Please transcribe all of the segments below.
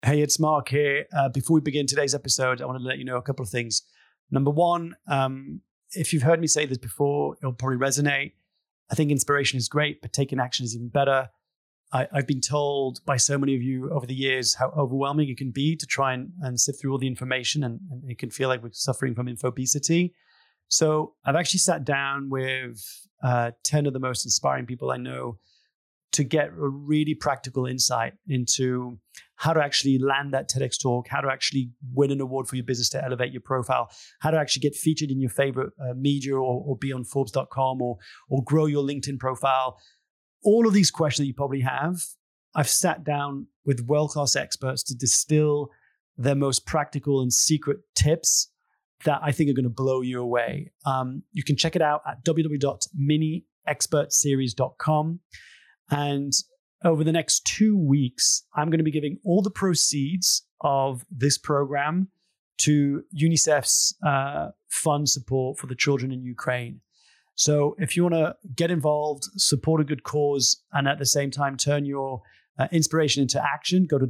Hey, it's Mark here. Before we begin today's episode, I want to let you know a couple of things. Number one, if you've heard me say this before, it'll probably resonate. I think inspiration is great, but taking action is even better. I've been told by so many of you over the years how overwhelming it can be to try and sift through all the information, and it can feel like we're suffering from infobesity. So I've actually sat down with 10 of the most inspiring people I know to get a really practical insight into how to actually land that TEDx talk, how to actually win an award for your business to elevate your profile, how to actually get featured in your favorite media or be on Forbes.com or grow your LinkedIn profile. All of these questions that you probably have, I've sat down with world-class experts to distill their most practical and secret tips that I think are going to blow you away. You can check it out at www.miniexpertseries.com. And over the next 2 weeks, I'm going to be giving all the proceeds of this program to UNICEF's fund support for the children in Ukraine. So if you want to get involved, support a good cause, and at the same time turn your inspiration into action, go to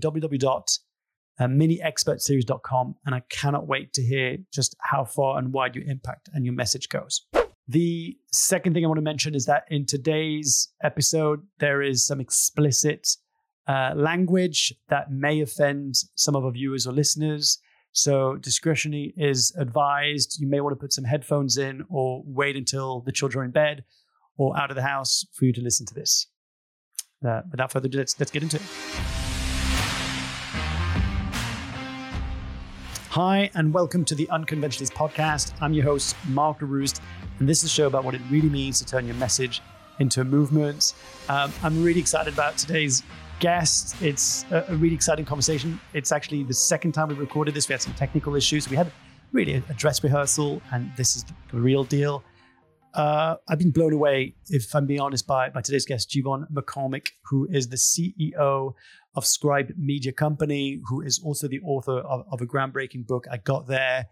www.miniexpertseries.com. And I cannot wait to hear just how far and wide your impact and your message goes. The second thing I want to mention is that in today's episode, there is some explicit language that may offend some of our viewers or listeners. So discretion is advised. You may want to put some headphones in or wait until the children are in bed or out of the house for you to listen to this. Without further ado, let's get into it. Hi, and welcome to the Unconventionalist podcast. I'm your host, Mark LaRouste, and this is a show about what it really means to turn your message into a movement. I'm really excited about today's guest. It's a really exciting conversation. It's actually the second time we recorded this. We had some technical issues. We had really a dress rehearsal, and this is the real deal. I've been blown away, if I'm being honest, by today's guest, Jeevan McCormick, who is the CEO of Scribe Media Company, who is also the author of a groundbreaking book, I Got There.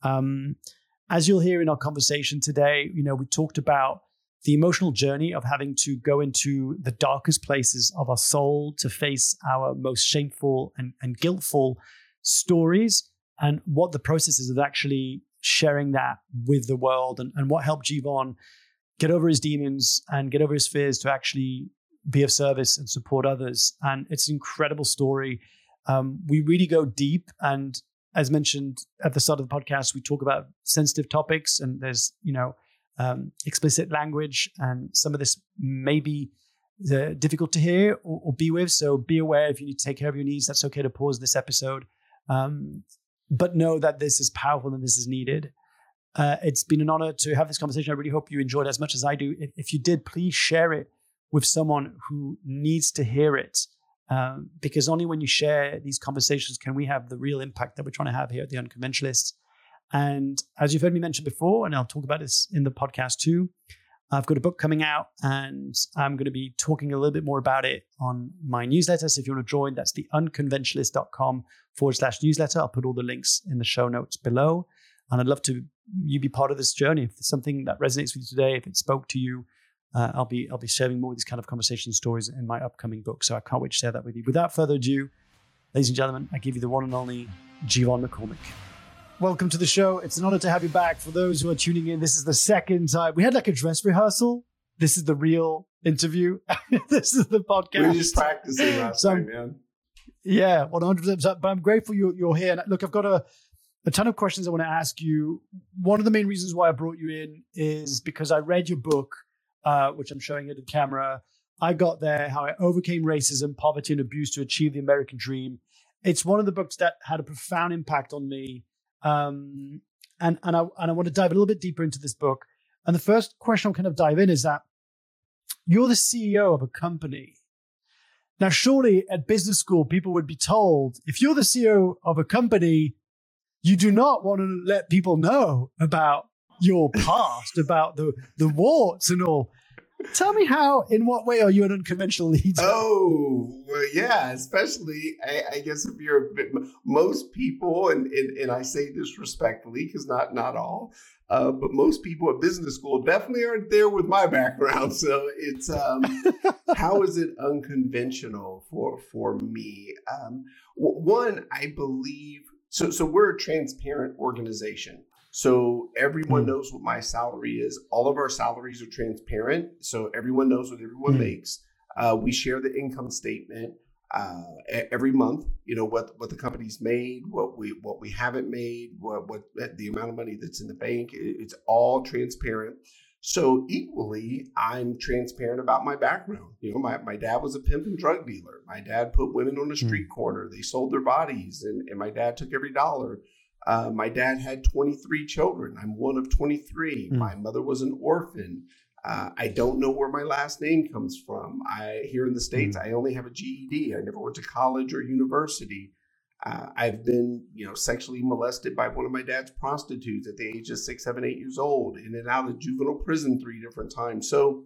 As you'll hear in our conversation today, we talked about the emotional journey of having to go into the darkest places of our soul to face our most shameful and guiltful stories, and what the process is of actually sharing that with the world, and what helped Jeevan get over his demons and get over his fears to actually be of service and support others. And it's an incredible story. We really go deep. And as mentioned at the start of the podcast, we talk about sensitive topics, and there's, explicit language. And some of this may be difficult to hear or be with. So be aware, if you need to take care of your needs, that's okay to pause this episode. But know that this is powerful and this is needed. It's been an honor to have this conversation. I really hope you enjoyed it as much as I do. If you did, please share it with someone who needs to hear it, because only when you share these conversations can we have the real impact that we're trying to have here at The Unconventionalists. And as you've heard me mention before, and I'll talk about this in the podcast too, I've got a book coming out, and I'm going to be talking a little bit more about it on my newsletter. So if you want to join, that's theunconventionalist.com/newsletter. I'll put all the links in the show notes below. And I'd love you be part of this journey. If there's something that resonates with you today, if it spoke to you, I'll be sharing more of these kind of conversation stories in my upcoming book. So I can't wait to share that with you. Without further ado, ladies and gentlemen, I give you the one and only Jeevan McCormick. Welcome to the show. It's an honor to have you back. For those who are tuning in, this is the second time. We had like a dress rehearsal. This is the real interview. This is the podcast. We were just practicing last time, man. Yeah, 100%. But I'm grateful you're here. And look, I've got a ton of questions I want to ask you. One of the main reasons why I brought you in is because I read your book, which I'm showing you to the camera. I Got There, How I Overcame Racism, Poverty, and Abuse to Achieve the American Dream. It's one of the books that had a profound impact on me. And I want to dive a little bit deeper into this book. And the first question I'll kind of dive in is that you're the CEO of a company. Now, surely at business school, people would be told, if you're the CEO of a company, you do not want to let people know about your past, about the warts and all. Tell me in what way are you an unconventional leader? Oh, well, yeah, especially, I guess if you're most people, and I say this respectfully because not all, but most people at business school definitely aren't there with my background. So it's, how is it unconventional for me? One, I believe, so we're a transparent organization. So everyone knows what my salary is. All of our salaries are transparent. So everyone knows what everyone makes. We share the income statement every month, what the company's made, what we haven't made, what the amount of money that's in the bank. It's all transparent. So equally, I'm transparent about my background. My dad was a pimp and drug dealer. My dad put women on a street corner. They sold their bodies, and my dad took every dollar. My dad had 23 children. I'm one of 23. My mother was an orphan. I don't know where my last name comes from. Here in the States, I only have a GED. I never went to college or university. I've been, sexually molested by one of my dad's prostitutes at the age of 6, 7, 8 years old, in and out of juvenile prison 3 different times. So,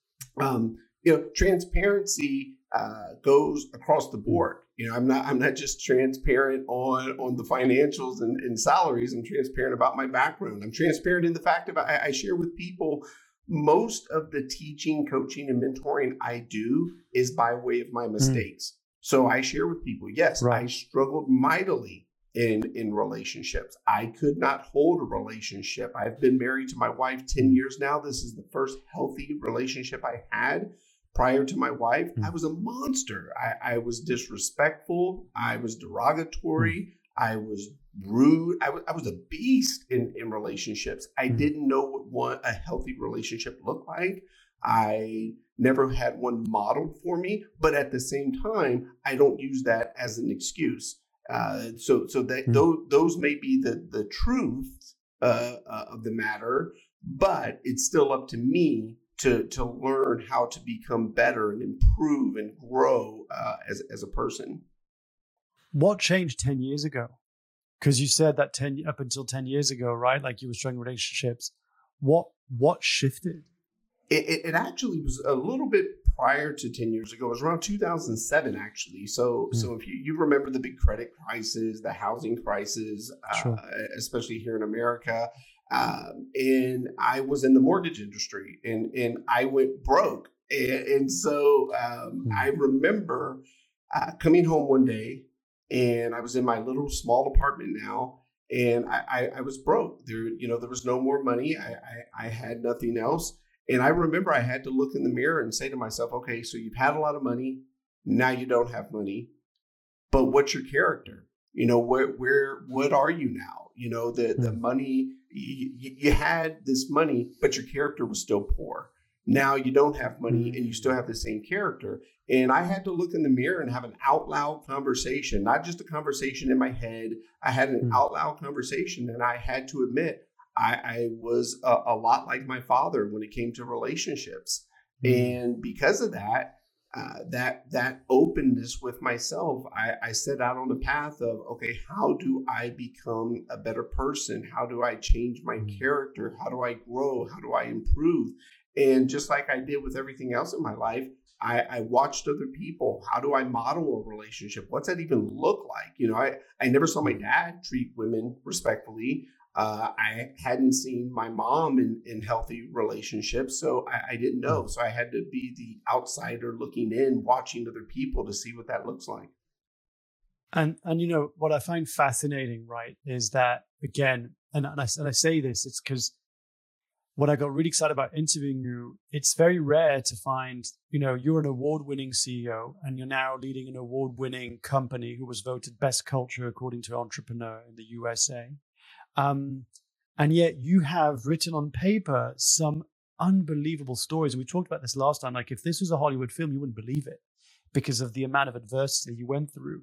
transparency goes across the board. I'm not just transparent on the financials and salaries. I'm transparent about my background. I'm transparent in the fact that I share with people most of the teaching, coaching, and mentoring I do is by way of my mistakes. So I share with people, yes, I struggled mightily in relationships. I could not hold a relationship. I've been married to my wife 10 years now. This is the first healthy relationship I had. Prior to my wife, I was a monster. I was disrespectful. I was derogatory. I was rude. I was a beast in relationships. I didn't know what a healthy relationship looked like. I never had one modeled for me, but at the same time, I don't use that as an excuse. So that those may be the truth of the matter, but it's still up to me to learn how to become better and improve and grow as a person. What changed 10 years ago? Because you said that up until 10 years ago, right? Like you were struggling with relationships. What shifted? It actually was a little bit prior to 10 years ago. It was around 2007, actually. So if you remember the big credit crisis, the housing crisis, especially here in America, and I was in the mortgage industry and I went broke. And so I remember coming home one day, and I was in my little small apartment now, and I was broke. There was no more money. I had nothing else. And I remember I had to look in the mirror and say to myself, okay, so you've had a lot of money. Now you don't have money, but what's your character? What are you now? The money, you had this money, but your character was still poor. Now you don't have money and you still have the same character. And I had to look in the mirror and have an out loud conversation, not just a conversation in my head. I had an out loud conversation, and I had to admit, I was a lot like my father when it came to relationships. And because of that, that openness with myself, I set out on the path of, okay, how do I become a better person? How do I change my character? How do I grow? How do I improve? And just like I did with everything else in my life, I watched other people. How do I model a relationship? What's that even look like? I never saw my dad treat women respectfully. I hadn't seen my mom in healthy relationships, so I didn't know. So I had to be the outsider looking in, watching other people to see what that looks like. And what I find fascinating, right, is that, again, and I say this, it's because what I got really excited about interviewing you, it's very rare to find, you're an award-winning CEO and you're now leading an award-winning company who was voted best culture according to Entrepreneur in the USA. And yet you have written on paper some unbelievable stories. We talked about this last time. Like if this was a Hollywood film, you wouldn't believe it because of the amount of adversity you went through.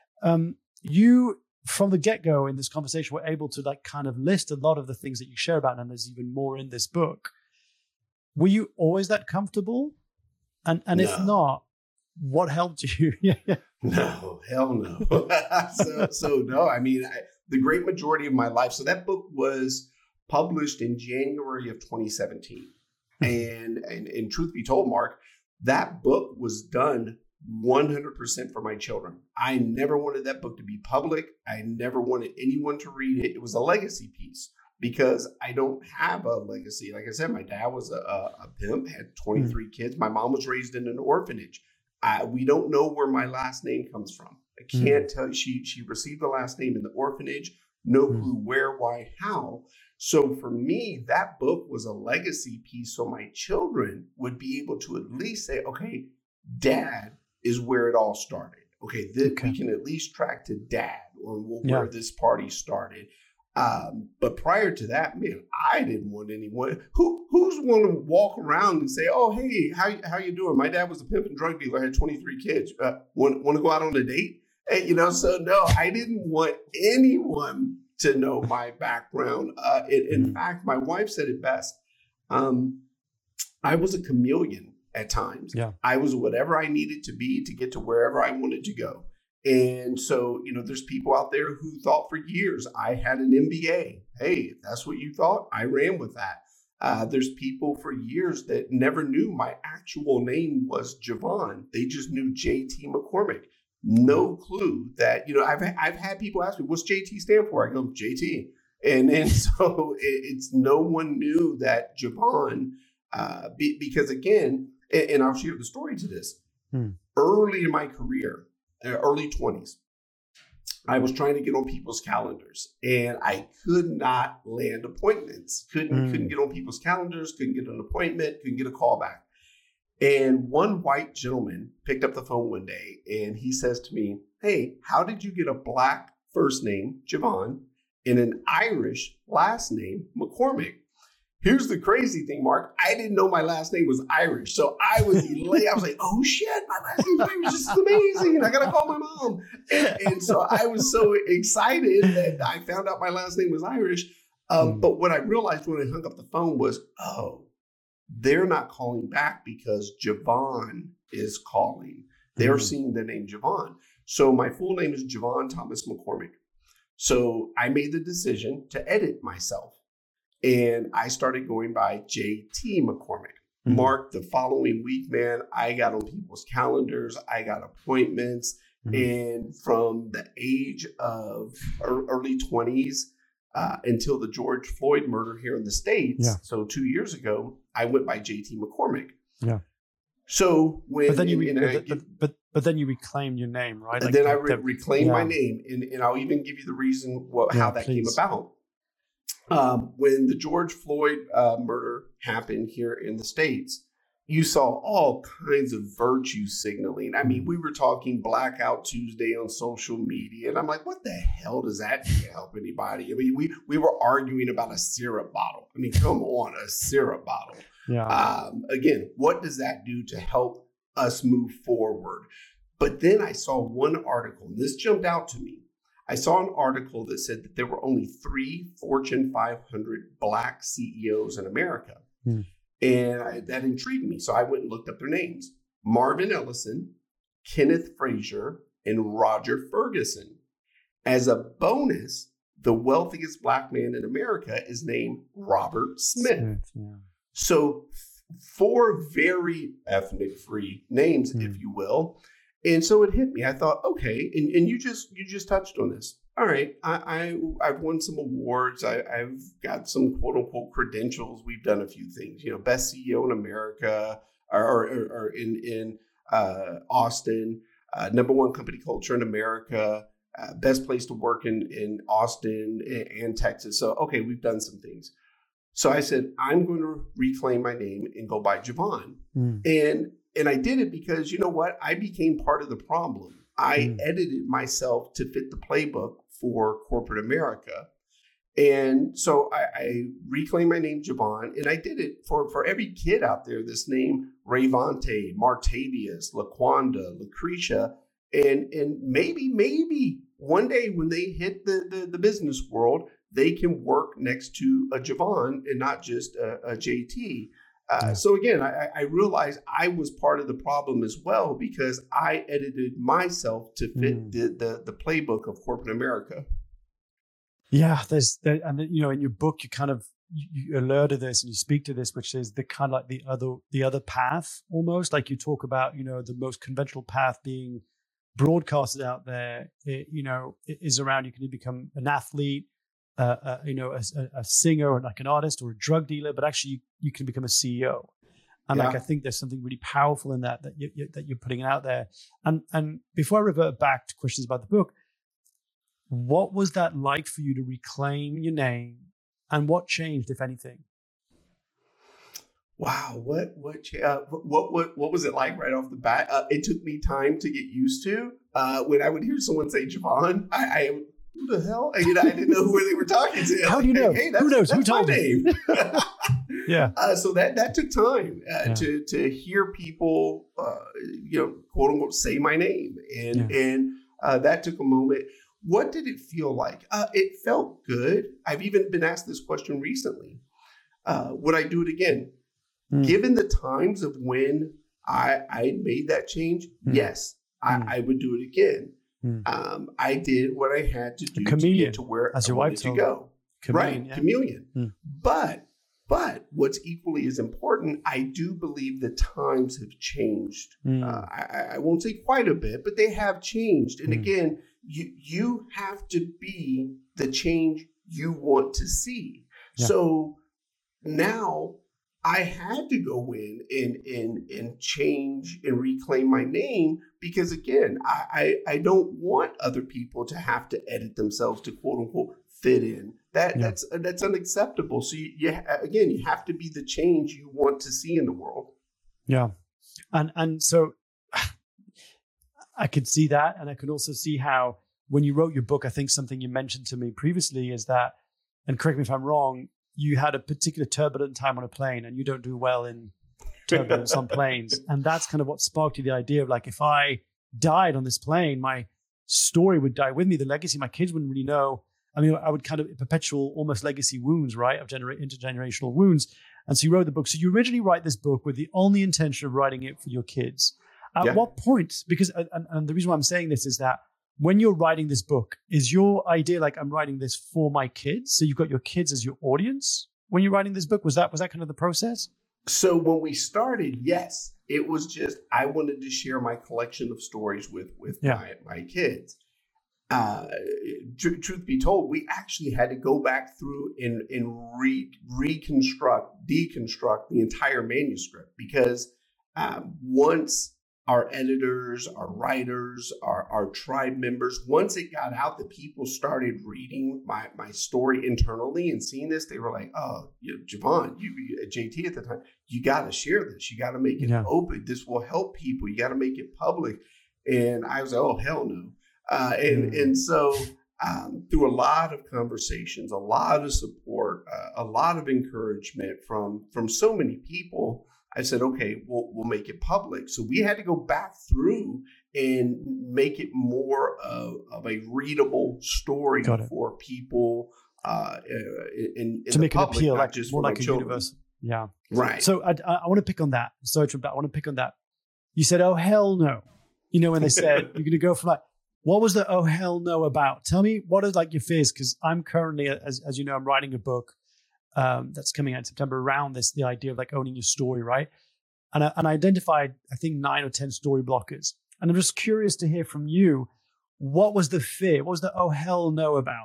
You, from the get-go in this conversation, were able to kind of list a lot of the things that you share about, and there's even more in this book. Were you always that comfortable? And no. If not, what helped you? No, hell no. so no, I mean, the great majority of my life. So that book was published in January of 2017. And truth be told, Mark, that book was done 100% for my children. I never wanted that book to be public. I never wanted anyone to read it. It was a legacy piece because I don't have a legacy. Like I said, my dad was a pimp, had 23 kids. My mom was raised in an orphanage. We don't know where my last name comes from. I can't tell you. She received the last name in the orphanage. No clue where, why, how. So for me, that book was a legacy piece so my children would be able to at least say, okay, Dad is where it all started. Okay, we can at least track to Dad or where this party started. But prior to that, man, I didn't want anyone who's want to walk around and say, oh, hey, how you doing? My dad was a pimp and drug dealer, had 23 kids. Want to go out on a date? And, so no, I didn't want anyone to know my background. In fact, my wife said it best. I was a chameleon at times. Yeah. I was whatever I needed to be to get to wherever I wanted to go. And so, there's people out there who thought for years I had an MBA. Hey, if that's what you thought, I ran with that. There's people for years that never knew my actual name was Javon. They just knew JT McCormick. No clue that, I've had people ask me, what's JT stand for? I go, JT. And so it's no one knew that Javon, because again, and I'll share the story to this. Early in my career, early 20s, I was trying to get on people's calendars and I could not land appointments. Couldn't get on people's calendars, couldn't get an appointment, couldn't get a call back. And one white gentleman picked up the phone one day and he says to me, hey, how did you get a Black first name, Javon, and an Irish last name, McCormick? Here's the crazy thing, Mark. I didn't know my last name was Irish. So I was elated. I was like, oh shit, my last name's Irish. This is amazing. And I got to call my mom. And so I was so excited that I found out my last name was Irish. But what I realized when I hung up the phone was, oh, they're not calling back because Javon is calling. They're seeing the name Javon. So my full name is Javon Thomas McCormick. So I made the decision to edit myself. And I started going by JT McCormick. Mark, the following week, man, I got on people's calendars. I got appointments. And from the age of early 20s until the George Floyd murder here in the States, so 2 years ago, I went by JT McCormick. Yeah. So when but then you reclaimed your name, right? Like then I reclaimed my name, and I'll even give you the reason how that came about. When the George Floyd murder happened here in the States, you saw all kinds of virtue signaling. I mean, we were talking Blackout Tuesday on social media, and I'm like, what the hell does that do to help anybody? I mean, we were arguing about a syrup bottle. I mean, come on, a syrup bottle. Yeah. Again, what does that do to help us move forward? But then I saw one article, and this jumped out to me. I saw an article that said that there were only 3 Fortune 500 Black CEOs in America. And that intrigued me. So I went and looked up their names. Marvin Ellison, Kenneth Frazier, and Roger Ferguson. As a bonus, the wealthiest Black man in America is named Robert Smith. So 4 very ethnic-free names, if you will. And so it hit me. I thought, okay, and you just touched on this. All right, I've won some awards. I've got some quote unquote credentials. We've done a few things. Best CEO in America, or in Austin, #1 company culture in America, best place to work in Austin and Texas. So okay, we've done some things. So I said I'm going to reclaim my name and go by Javon. And I did it because, you know what? I became part of the problem. I edited myself to fit the playbook for corporate America. And so I reclaimed my name, Javon, and I did it for every kid out there, this name, Rayvante, Martavius, LaQuanda, Lucretia, and maybe one day when they hit the business world, they can work next to a Javon and not just a JT. So again, I realized I was part of the problem as well because I edited myself to fit the playbook of corporate America. Yeah, and in your book, you kind of you alert to this and you speak to this, which is the kind of like the other path almost. Like you talk about, the most conventional path being broadcasted out there. It is around you can become an athlete, a singer, or like an artist or a drug dealer, but actually you can become a CEO. And I think there's something really powerful in that you're putting out there. And before I revert back to questions about the book, what was that like for you to reclaim your name, and what changed, if anything? Wow, what was it like right off the bat? It took me time to get used to. When I would hear someone say Javon, I who the hell? I didn't know who they were talking to. How do you know? Hey, who knows? That's who told my you? name? Yeah. So that took time to hear people, quote unquote, say my name, and that took a moment. What did it feel like? It felt good. I've even been asked this question recently. Would I do it again? Given the times of when I made that change, yes, I would do it again. I did what I had to do to get to where I wanted to go. Chameleon. But what's equally as important, I do believe the times have changed. I won't say quite a bit, but they have changed. And again, you have to be the change you want to see. Yeah. So now I had to go in and change and reclaim my name because, again, I don't want other people to have to edit themselves to quote unquote fit in. That's unacceptable. So you have to be the change you want to see in the world. Yeah, and so I could see that, and I could also see how when you wrote your book, I think something you mentioned to me previously is that, and correct me if I'm wrong, you had a particular turbulent time on a plane, and you don't do well in turbulence on planes, and that's kind of what sparked you the idea of like, if I died on this plane, my story would die with me. The legacy, my kids wouldn't really know. I mean, I would kind of perpetual almost legacy wounds, right, of intergenerational wounds. And so you wrote the book. So you originally write this book with the only intention of writing it for your kids. At what point? Because, and the reason why I'm saying this is that when you're writing this book, is your idea like, I'm writing this for my kids? So you've got your kids as your audience when you're writing this book? Was that kind of the process? So when we started, yes, it was just, I wanted to share my collection of stories with my kids. Truth be told, we actually had to go back through and deconstruct the entire manuscript because once our editors, our writers, our tribe members, once it got out that people started reading my story internally and seeing this, they were like, oh, Javon, you JT at the time, you got to share this. You got to make it open. This will help people. You got to make it public. And I was like, oh, hell no. And so through a lot of conversations, a lot of support, a lot of encouragement from so many people, I said, okay, we'll make it public. So we had to go back through and make it more of a readable story for people in to make public, it appeal, not like just more for like a children. universe. Yeah, right. So I want to pick on that. Sorry, I want to pick on that. You said, "Oh hell no," when they said you're going to go from like. What was the oh hell no about? Tell me, what are like your fears? Because I'm currently, as you know, I'm writing a book that's coming out in September around this, the idea of like owning your story, right? And I identified, I think, 9 or 10 story blockers. And I'm just curious to hear from you, what was the fear? What was the oh hell no about?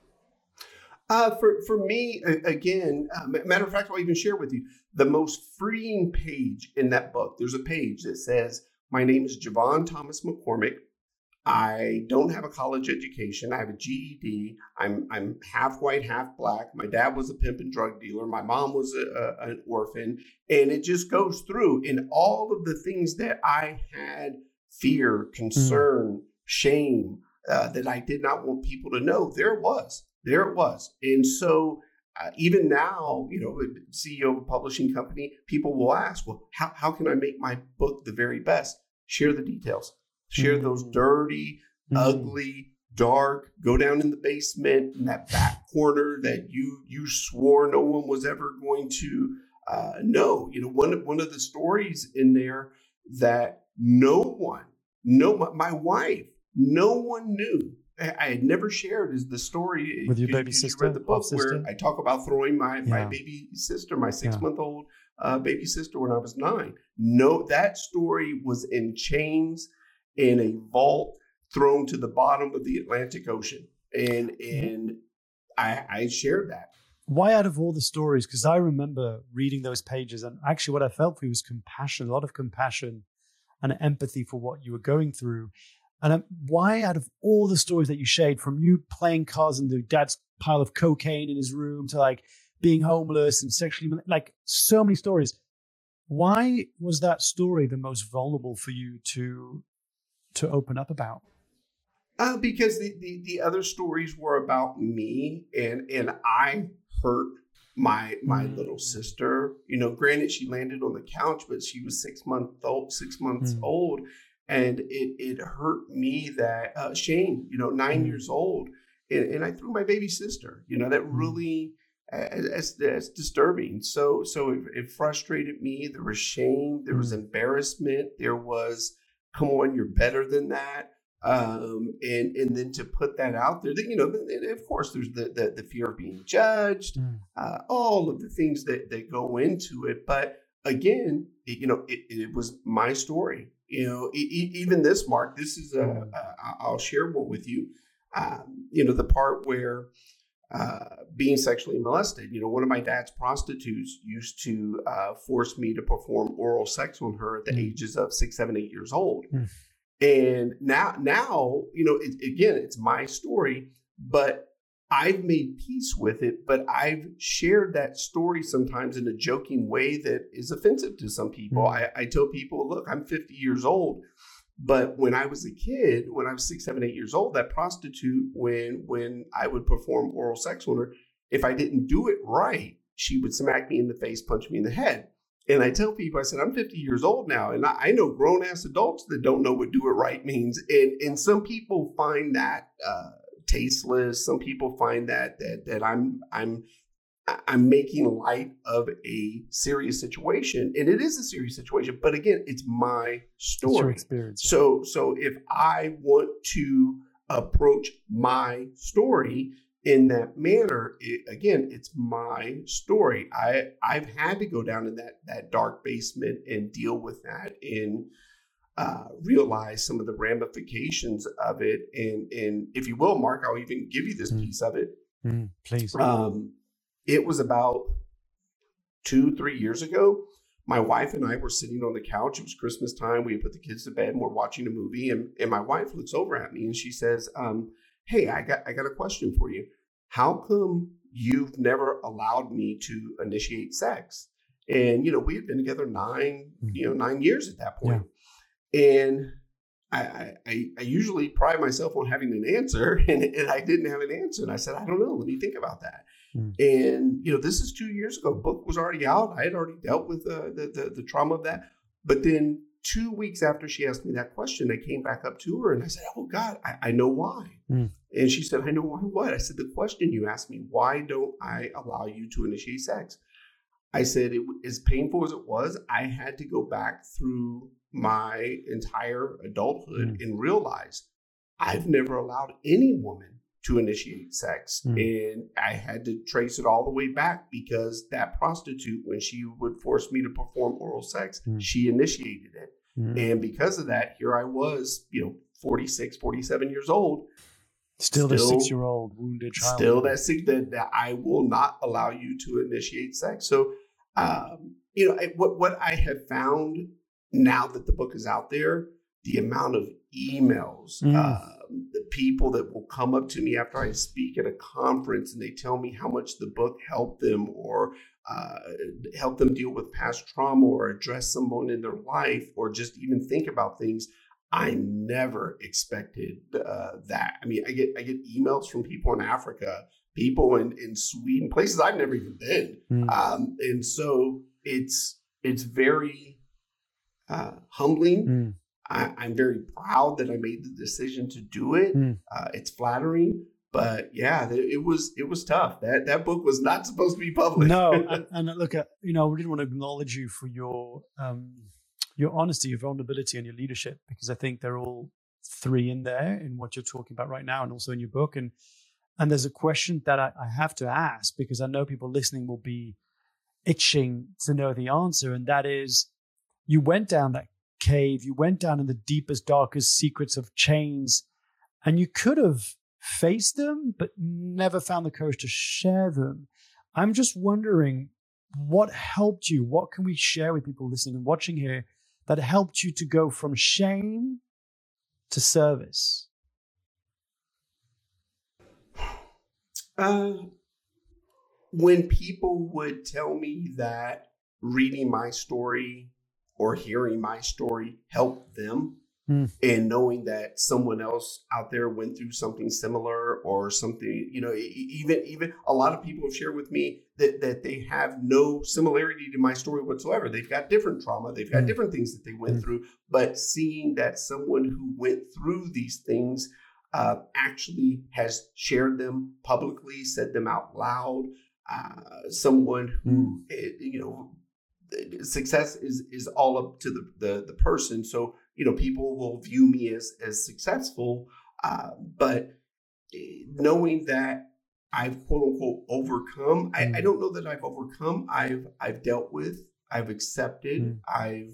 For me, again, matter of fact, I'll even share with you the most freeing page in that book. There's a page that says, "My name is Javon Thomas McCormick. I don't have a college education. I have a GED. I'm half white, half black. My dad was a pimp and drug dealer. My mom was an orphan." And it just goes through. And all of the things that I had, fear, concern, shame, that I did not want people to know, there it was. And so even now, CEO of a publishing company, people will ask, well, how can I make my book the very best? Share the details. Share those dirty, ugly, dark, go down in the basement in that back corner that you swore no one was ever going to know. One of the stories in there that my wife, no one knew I had never shared is the story with your baby sister. You read the book where I talk about throwing my baby sister, my 6-month-old baby sister, when I was 9. No, that story was in chains in a vault, thrown to the bottom of the Atlantic Ocean, and I shared that. Why, out of all the stories? Because I remember reading those pages, and actually, what I felt for you was compassion, a lot of compassion and empathy for what you were going through. And why, out of all the stories that you shared, from you playing cards in the dad's pile of cocaine in his room to like being homeless and sexually, like so many stories, why was that story the most vulnerable for you to open up about? Because the other stories were about me, and I hurt my little sister. You know, granted, she landed on the couch, but she was 6 months old. And it hurt me that Shane, 9 years old, and I threw my baby sister. That really, that's disturbing. So it frustrated me. There was shame. There was embarrassment. There was, come on, you're better than that. And then to put that out there, of course, there's the fear of being judged, all of the things that go into it. But again, it was my story. Even this, Mark, this is I'll share one with you. The part where being sexually molested, one of my dad's prostitutes used to force me to perform oral sex on her at the ages of 6, 7, 8 years old. And now, it's my story, but I've made peace with it, but I've shared that story sometimes in a joking way that is offensive to some people. I tell people, look, I'm 50 years old, but when I was a kid, when I was 6, 7, 8 years old, that prostitute, when I would perform oral sex on her, if I didn't do it right, she would smack me in the face, punch me in the head. And I tell people, I said, I'm 50 years old now, and I know grown-ass adults that don't know what do it right means. And some people find that tasteless. Some people find that I'm making light of a serious situation, and it is a serious situation. But again, it's my story. It's your experience. So if I want to approach my story in that manner, it's my story. I've had to go down in that dark basement and deal with that and realize some of the ramifications of it. And if you will, Mark, I'll even give you this piece of it. Please. It was about 2-3 years ago. My wife and I were sitting on the couch. It was Christmas time. We had put the kids to bed and we're watching a movie. And my wife looks over at me and she says, hey, I got a question for you. How come you've never allowed me to initiate sex? And, we had been together 9 years at that point. Yeah. And I usually pride myself on having an answer, and I didn't have an answer. And I said, I don't know. Let me think about that. And, this is 2 years ago. Book was already out. I had already dealt with the trauma of that. But then 2 weeks after she asked me that question, I came back up to her and I said, oh God, I know why. And she said, I know why what? I said, the question you asked me, why don't I allow you to initiate sex? I said, as painful as it was, I had to go back through my entire adulthood and realize I've never allowed any woman to initiate sex. And I had to trace it all the way back because that prostitute, when she would force me to perform oral sex, she initiated it. And because of that, here I was, 46, 47 years old. Still the 6-year-old wounded child. Still that I will not allow you to initiate sex. So, what I have found now that the book is out there, the amount of emails, the people that will come up to me after I speak at a conference and they tell me how much the book helped them or help them deal with past trauma or address someone in their life or just even think about things. I never expected that. I mean, I get emails from people in Africa, people in Sweden, places I've never even been. And so it's very humbling. I'm very proud that I made the decision to do it. It's flattering, but yeah, it was tough. That book was not supposed to be published. No, and look, we didn't want to acknowledge you for your honesty, your vulnerability, and your leadership, because I think they're all three in there in what you're talking about right now and also in your book. And there's a question that I have to ask because I know people listening will be itching to know the answer. And that is, you went down that cave, you went down in the deepest, darkest secrets of chains, and you could have faced them, but never found the courage to share them. I'm just wondering, what helped you? What can we share with people listening and watching here that helped you to go from shame to service? When people would tell me that reading my story or hearing my story helped them, and knowing that someone else out there went through something similar or something, even a lot of people have shared with me that they have no similarity to my story whatsoever. They've got different trauma. They've got different things that they went through, but seeing that someone who went through these things actually has shared them publicly, said them out loud, someone who, success is all up to the person. So, people will view me as successful, but knowing that I've quote unquote overcome, I don't know that I've overcome. I've dealt with, I've accepted, I've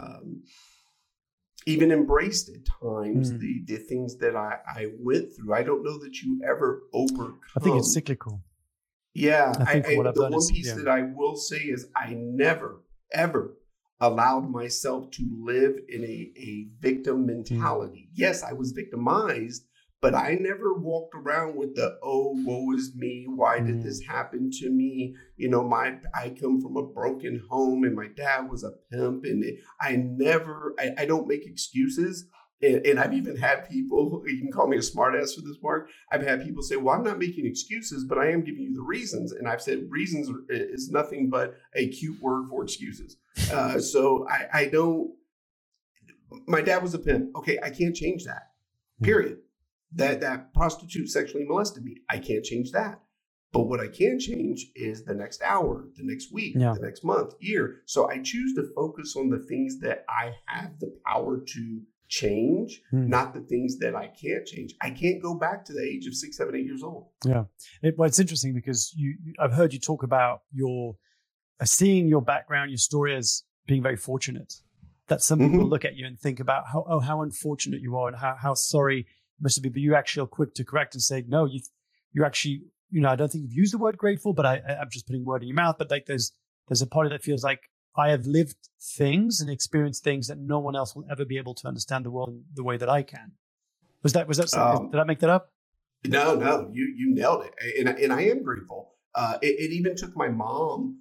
even embraced at times the things that I went through. I don't know that you ever overcome. I think it's cyclical. Yeah. The one piece that I will say is I never, ever allowed myself to live in a victim mentality. Yes, I was victimized, but I never walked around with the, oh, woe is me. Why did this happen to me? I come from a broken home and my dad was a pimp, and I don't make excuses. And I've even had people, you can call me a smartass for this, Mark. I've had people say, well, I'm not making excuses, but I am giving you the reasons. And I've said reasons is nothing but a cute word for excuses. So I don't, my dad was a pimp. Okay, I can't change that, period. That prostitute sexually molested me. I can't change that. But what I can change is the next hour, the next week, the next month, year. So I choose to focus on the things that I have the power to change, not the things that I can't change. I can't go back to the age of 6, 7, 8 years old. Yeah. It's interesting because I've heard you talk about seeing your background, your story as being very fortunate. That some people look at you and think about how unfortunate you are and how sorry you must be. But you actually are quick to correct and say, no, you're actually, I don't think you've used the word grateful, but I'm just putting word in your mouth. But like there's a part of that feels like I have lived things and experienced things that no one else will ever be able to understand the world the way that I can. Was that did I make that up? No, you nailed it. And I am grateful. It even took my mom,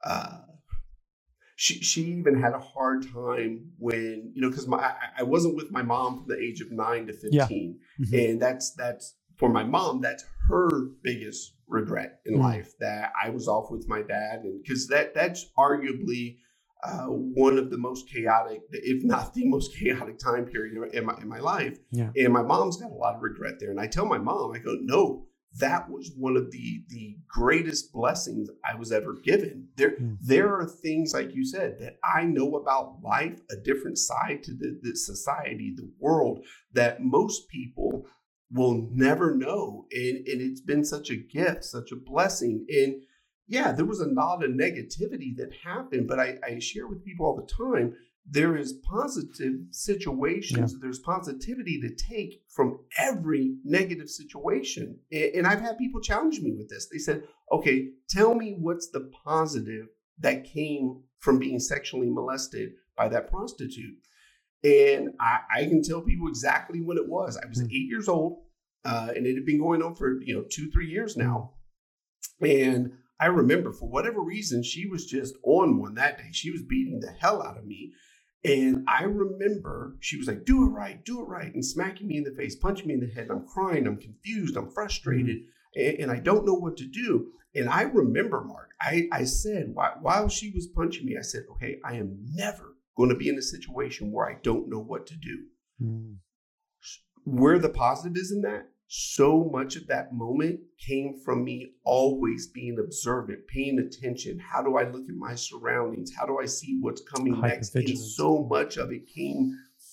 she even had a hard time when, because I wasn't with my mom from the age of 9 to 15. Yeah. And that's for my mom, that's her biggest regret in life, that I was off with my dad. And because that's arguably one of the most chaotic, if not the most chaotic time period in my life. Yeah. And my mom's got a lot of regret there. And I tell my mom, I go, no, that was one of the greatest blessings I was ever given. There are things, like you said, that I know about life, a different side to the society, the world, that most people will never know. And it's been such a gift, such a blessing. And yeah, there was a lot of negativity that happened, but I share with people all the time, there is positive situations. Yeah. There's positivity to take from every negative situation. And I've had people challenge me with this. They said, okay, tell me what's the positive that came from being sexually molested by that prostitute. And I can tell people exactly what it was. I was 8 years old, and it had been going on for 2-3 years now. And I remember, for whatever reason, she was just on one that day. She was beating the hell out of me. And I remember she was like, do it right, and smacking me in the face, punching me in the head. I'm crying, I'm confused, I'm frustrated, and I don't know what to do. And I remember, Mark, I said, while she was punching me, I said, okay, I am never going to be in a situation where I don't know what to do. Where the positive is in that, so much of that moment came from me always being observant, paying attention. How do I look at my surroundings? How do I see what's coming next? And so much of it came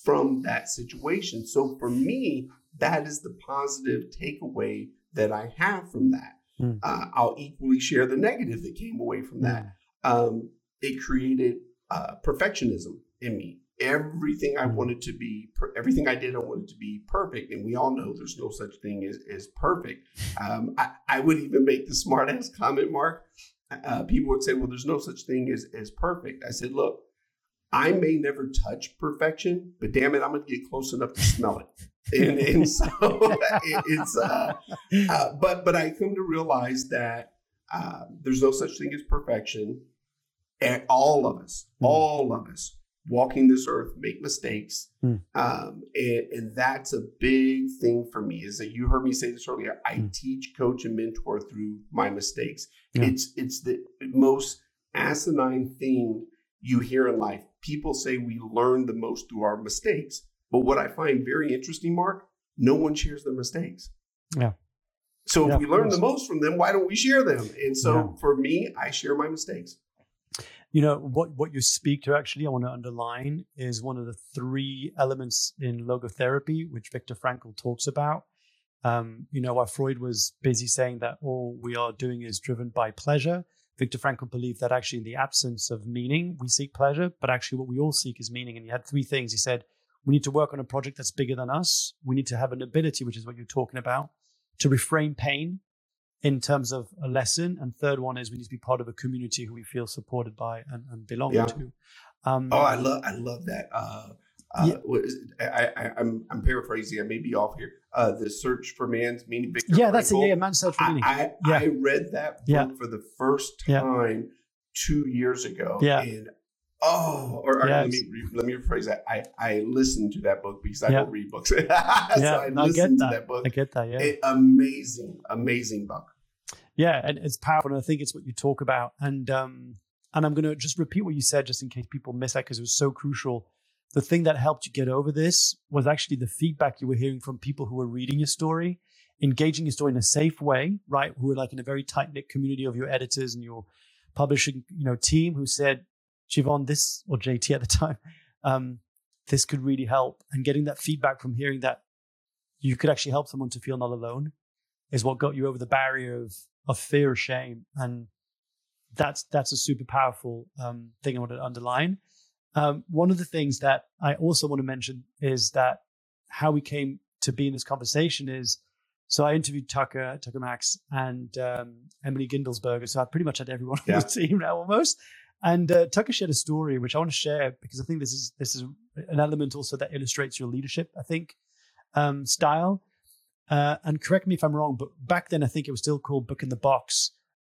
from that situation. So for me, that is the positive takeaway that I have from that. I'll equally share the negative that came away from that. It created perfectionism in me. Everything I wanted to be, everything I did, I wanted to be perfect. And we all know there's no such thing as perfect. I would even make the smart ass comment, Mark. People would say, well, there's no such thing as perfect. I said, look, I may never touch perfection, but damn it, I'm going to get close enough to smell it. And so it's, but I come to realize that there's no such thing as perfection. And all of us walking this earth make mistakes. And that's a big thing for me, is that you heard me say this earlier. I teach, coach, and mentor through my mistakes. It's the most asinine thing you hear in life. People say we learn the most through our mistakes. But what I find very interesting, Mark, no one shares their mistakes. Yeah. So if we learn the most from them, why don't we share them? And so for me, I share my mistakes. You know, what you speak to, actually, I want to underline, is one of the 3 elements in logotherapy, which Viktor Frankl talks about. While Freud was busy saying that all we are doing is driven by pleasure, Viktor Frankl believed that actually in the absence of meaning, we seek pleasure, but actually what we all seek is meaning. And he had 3 things. He said, we need to work on a project that's bigger than us. We need to have an ability, which is what you're talking about, to reframe pain in terms of a lesson. And third one is we need to be part of a community who we feel supported by and belong to. I love that. I'm paraphrasing. I may be off here. The Search for Man's Meaning. Viktor Frankl. That's it. Man's Search for Meaning. I read that book for the first time 2 years ago. And let me rephrase that. I listened to that book because I don't read books. So I listened to that book. I get that. Yeah. Amazing book. Yeah, and it's powerful. And I think it's what you talk about. And I'm going to just repeat what you said, just in case people miss that, because it was so crucial. The thing that helped you get over this was actually the feedback you were hearing from people who were reading your story, engaging your story in a safe way, right? Who were like in a very tight-knit community of your editors and your publishing, team, who said, Siobhan, this, or JT at the time, this could really help. And getting that feedback from hearing that you could actually help someone to feel not alone is what got you over the barrier of fear or shame. And that's a super powerful thing I want to underline. One of the things that I also want to mention is that how we came to be in this conversation is, so I interviewed Tucker Max and Emily Gindelsberger. So I pretty much had everyone on the team now almost. And Tucker shared a story, which I want to share because I think this is an element also that illustrates your leadership, I think, style. And correct me if I'm wrong, but back then I think it was still called Book in the Box.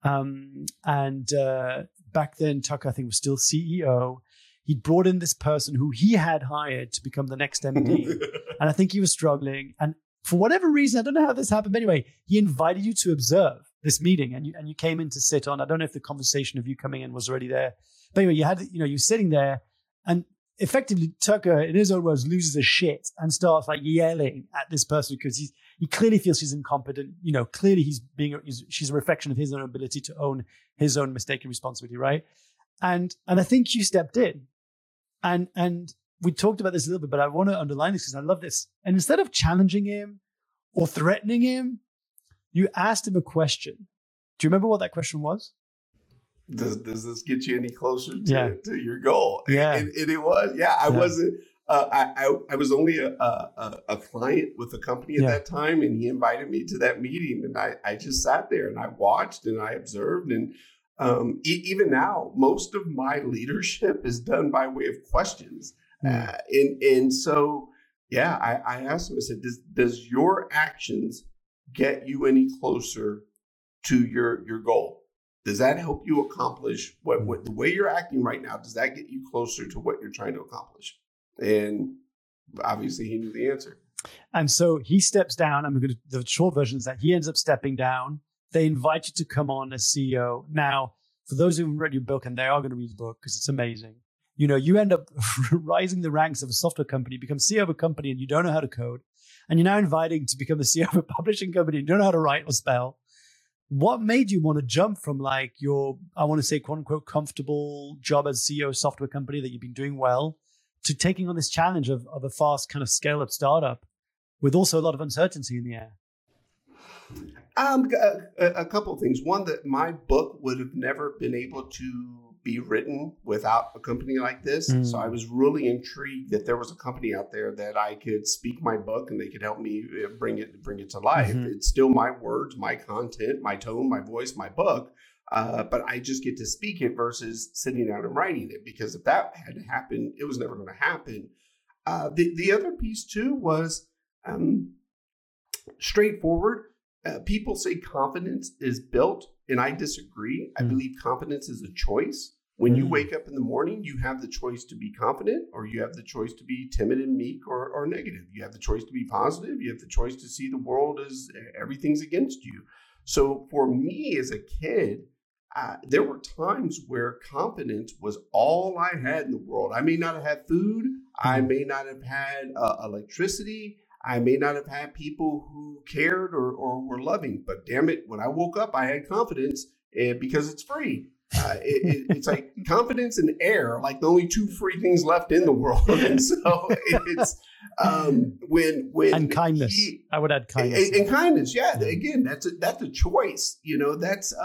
Back then Tucker, I think, was still CEO. He'd brought in this person who he had hired to become the next MD. And I think he was struggling. And for whatever reason, I don't know how this happened, but anyway, he invited you to observe this meeting, and you came in to sit on. I don't know if the conversation of you coming in was already there, but anyway, you're sitting there, and effectively Tucker, in his own words, loses his shit and starts like yelling at this person because he clearly feels she's incompetent. Clearly she's a reflection of his own ability to own his own mistake and responsibility, right? And I think you stepped in, and we talked about this a little bit, but I want to underline this because I love this. And instead of challenging him or threatening him, you asked him a question. Do you remember what that question was? Does this get you any closer to your goal? Yeah. And it was. I wasn't. I was only a client with the company at that time, and he invited me to that meeting, and I just sat there and I watched and I observed. And even now, most of my leadership is done by way of questions. And so, I asked him, I said, does your actions get you any closer to your goal? Does that help you accomplish what the way you're acting right now? Does that get you closer to what you're trying to accomplish? And obviously he knew the answer. And so he steps down. The short version is that he ends up stepping down. They invite you to come on as CEO. Now, for those who haven't read your book, and they are going to read the book because it's amazing, you end up rising the ranks of a software company, become CEO of a company, and you don't know how to code. And you're now inviting to become the CEO of a publishing company and you don't know how to write or spell. What made you want to jump from like your, I want to say, quote unquote, comfortable job as CEO of a software company that you've been doing well, to taking on this challenge of a fast kind of scale up startup with also a lot of uncertainty in the air? A couple of things. One, that my book would have never been able to be written without a company like this. So I was really intrigued that there was a company out there that I could speak my book and they could help me bring it to life. It's still my words, my content, my tone, my voice, my book. But I just get to speak it versus sitting down and writing it, because if that had to happen, it was never going to happen. The other piece too was straightforward. People say confidence is built, and I disagree. I believe confidence is a choice. When you wake up in the morning, you have the choice to be confident, or you have the choice to be timid and meek or negative. You have the choice to be positive. You have the choice to see the world as everything's against you. So for me as a kid, there were times where confidence was all I had in the world. I may not have had food. I may not have had electricity. I may not have had people who cared or were loving, but damn it, when I woke up, I had confidence because it's free. It's like confidence and air, like the only two free things left in the world. And so it's when and kindness. I would add kindness and kindness. Yeah, again, that's a choice. That's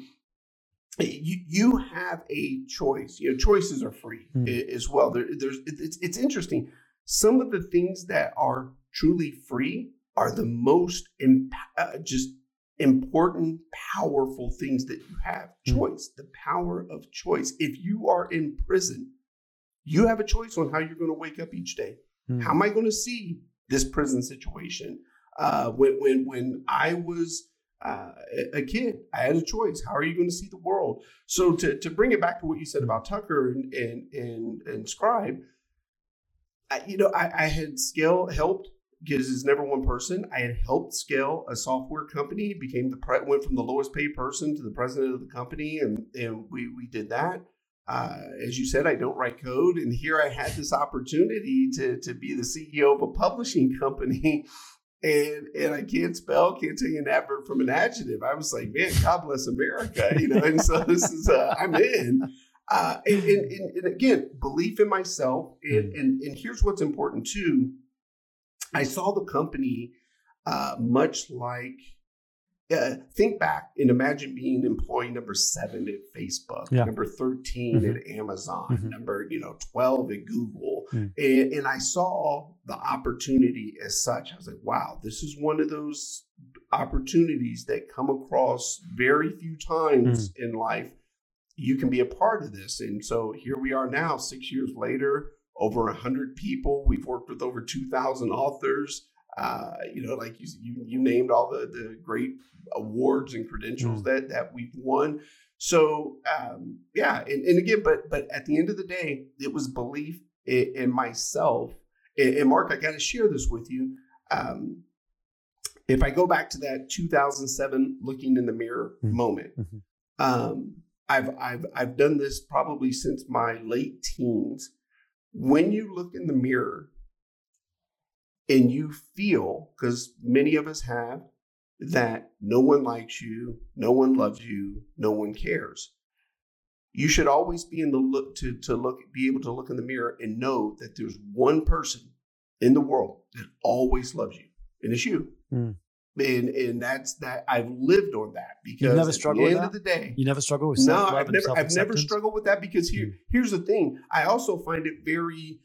you have a choice. Choices are free as well. It's interesting. Some of the things that are truly free are the most just important, powerful things that you have. Choice, the power of choice. If you are in prison, you have a choice on how you're going to wake up each day. How am I going to see this prison situation? When I was a kid, I had a choice. How are you going to see the world? So to bring it back to what you said about Tucker and Scribe, I had helped, because it's never one person. I had helped scale a software company, went from the lowest paid person to the president of the company, and we did that. As you said, I don't write code, and here I had this opportunity to be the CEO of a publishing company, and I can't tell you an adverb from an adjective. I was like, man, God bless America, and so this is I'm in. And again, belief in myself. And here's what's important too. I saw the company much like, think back and imagine being employee number 7 at Facebook, number 13 at Amazon, number 12 at Google. And I saw the opportunity as such. I was like, wow, this is one of those opportunities that come across very few times in life. You can be a part of this. And so here we are now, 6 years later, over 100 people. We've worked with over 2,000 authors. Like you named all the great awards and credentials that we've won. So and again, but at the end of the day, it was belief in myself. And Mark, I got to share this with you. If I go back to that 2007 looking in the mirror moment, I've done this probably since my late teens. When you look in the mirror and you feel, because many of us have, that no one likes you, no one loves you, no one cares, you should always be in the be able to look in the mirror and know that there's one person in the world that always loves you, and it's you. And that's that. I've lived on that, because you've never struggled at the end of the day, you never struggle with self-love. I've never struggled with that, because here's the thing. I also find it very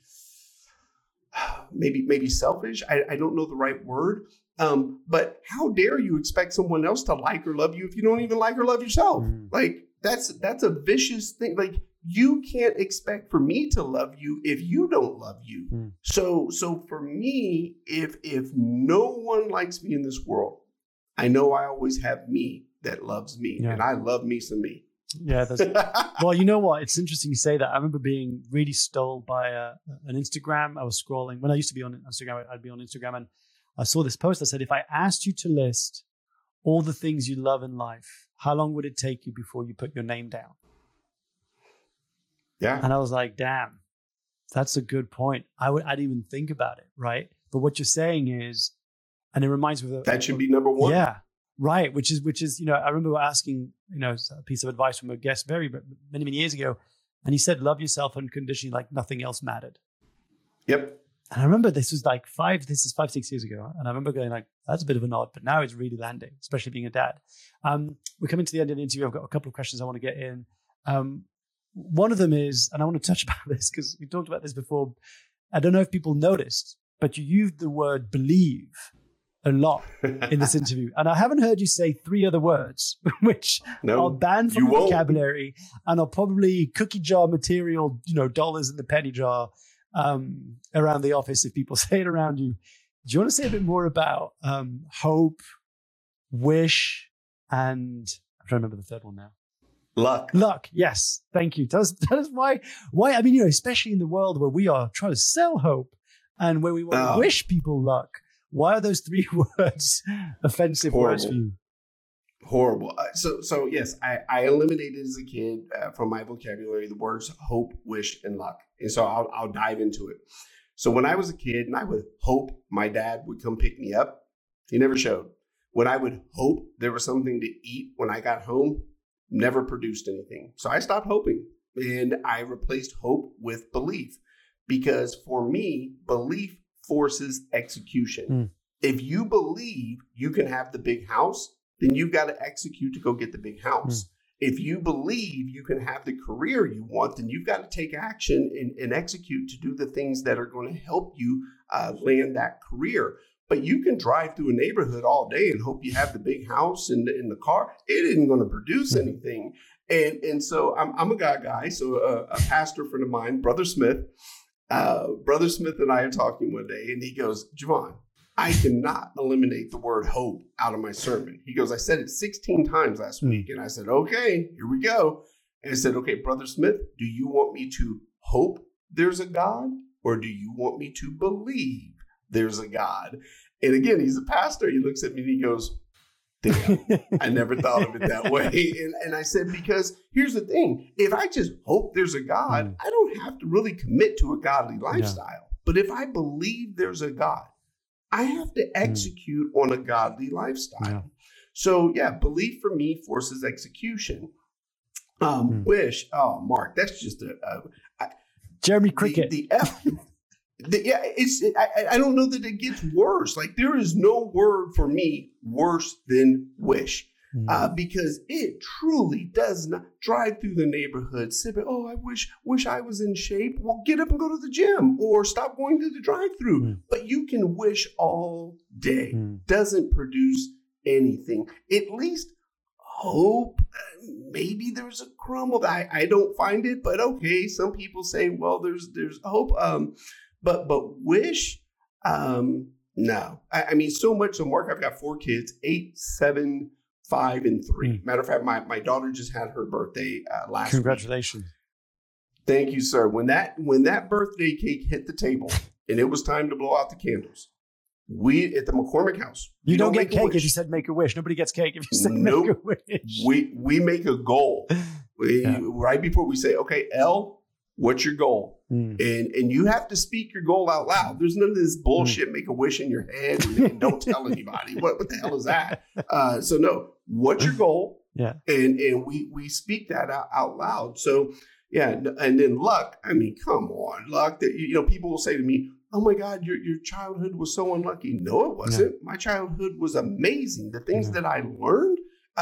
maybe selfish. I don't know the right word. But how dare you expect someone else to like or love you if you don't even like or love yourself? Like that's a vicious thing. Like, you can't expect for me to love you if you don't love you. So for me, if no one likes me in this world, I know I always have me that loves me, and I love me some me. Yeah. Well, you know what? It's interesting you say that. I remember being really stole by an Instagram. I was scrolling when I used to be on Instagram. I'd be on Instagram, and I saw this post that said, if I asked you to list all the things you love in life, how long would it take you before you put your name down? Yeah. And I was like, damn, that's a good point. I'd even think about it, right? But what you're saying is, and it reminds me of that should be number one. Yeah, right. Which is, I remember asking, a piece of advice from a guest many years ago, and he said, love yourself unconditionally like nothing else mattered. Yep. And I remember this is 5-6 years ago. And I remember going like, that's a bit of a nod, but now it's really landing, especially being a dad. We're coming to the end of the interview. I've got a couple of questions I want to get in. One of them is, and I want to touch about this because we talked about this before. I don't know if people noticed, but you used the word believe a lot in this interview. And I haven't heard you say 3 other words, which are banned from the vocabulary and are probably cookie jar material, dollars in the penny jar around the office if people say it around you. Do you want to say a bit more about hope, wish, and I'm trying to remember the third one now. Luck. Yes. Thank you. Tell us why, I mean, especially in the world where we are trying to sell hope and where we want to wish people luck. Why are those 3 words offensive words for you? Horrible. So yes, I eliminated as a kid from my vocabulary the words hope, wish, and luck. And so I'll dive into it. So when I was a kid and I would hope my dad would come pick me up, he never showed. When I would hope there was something to eat when I got home, never produced anything. So I stopped hoping and I replaced hope with belief, because for me, belief forces execution. If you believe you can have the big house, then you've got to execute to go get the big house. If you believe you can have the career you want, then you've got to take action and execute to do the things that are going to help you land that career. But you can drive through a neighborhood all day and hope you have the big house and the car. It isn't going to produce anything. And so I'm a guy. So a pastor friend of mine, Brother Smith and I are talking one day, and he goes, Javon, I cannot eliminate the word hope out of my sermon. He goes, I said it 16 times last week. And I said, okay, here we go. And I said, okay, Brother Smith, do you want me to hope there's a God, or do you want me to believe there's a God? And again, he's a pastor. He looks at me and he goes, damn, I never thought of it that way. And I said, because here's the thing. If I just hope there's a God, I don't have to really commit to a godly lifestyle. But if I believe there's a God, I have to execute on a godly lifestyle. So belief for me forces execution. Wish, Mark, that's just Jeremy Cricket. I don't know that it gets worse. Like, there is no word for me worse than wish, because it truly does not drive through the neighborhood. I wish I was in shape. Well, get up and go to the gym or stop going to the drive-through. But you can wish all day. Doesn't produce anything. At least hope. Maybe there's a crumb of that. I don't find it, but okay. Some people say, well, there's hope. But wish, no. I mean, so much. So Mark, I've got 4 kids, 8, 7, 5, and 3. Matter of fact, my daughter just had her birthday last Congratulations. week. Thank you, sir. When that birthday cake hit the table and it was time to blow out the candles, we at the McCormick house. You don't get cake if you said make a wish. Nobody gets cake if you said make a wish. We make a goal. Right before we say, okay, L, what's your goal? And you have to speak your goal out loud. There's none of this bullshit, make a wish in your head and don't tell anybody. What the hell is that? So no, what's your goal? And we speak that out loud. So and then luck. I mean, come on, luck. That people will say to me, oh my God, your childhood was so unlucky. No, it wasn't. My childhood was amazing. The things that I learned,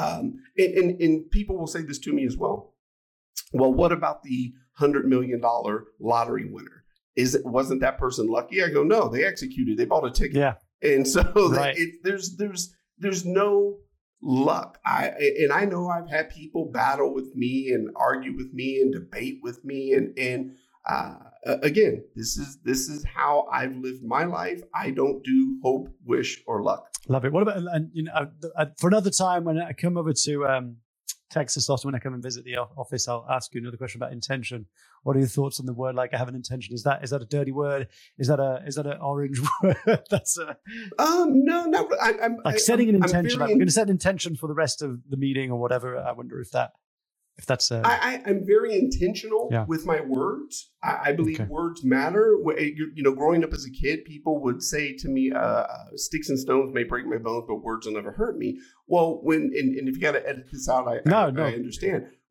and people will say this to me as well. Well, what about the $100 million lottery winner? Wasn't that person lucky? I go, no, they executed. They bought a ticket. Yeah. And so there's no luck. I know I've had people battle with me and argue with me and debate with me. And again, this is how I've lived my life. I don't do hope, wish, or luck. Love it. What about, for another time when I come over to Texas, often when I come and visit the office, I'll ask you another question about intention. What are your thoughts on the word, like I have an intention? Is that a dirty word? Is that an orange word? That's no, not really. I'm setting an intention. We're going to set an intention for the rest of the meeting or whatever. I wonder if that's I'm very intentional with my words. I believe words matter. Growing up as a kid, people would say to me, sticks and stones may break my bones, but words will never hurt me. Well, and if you got to edit this out, I understand.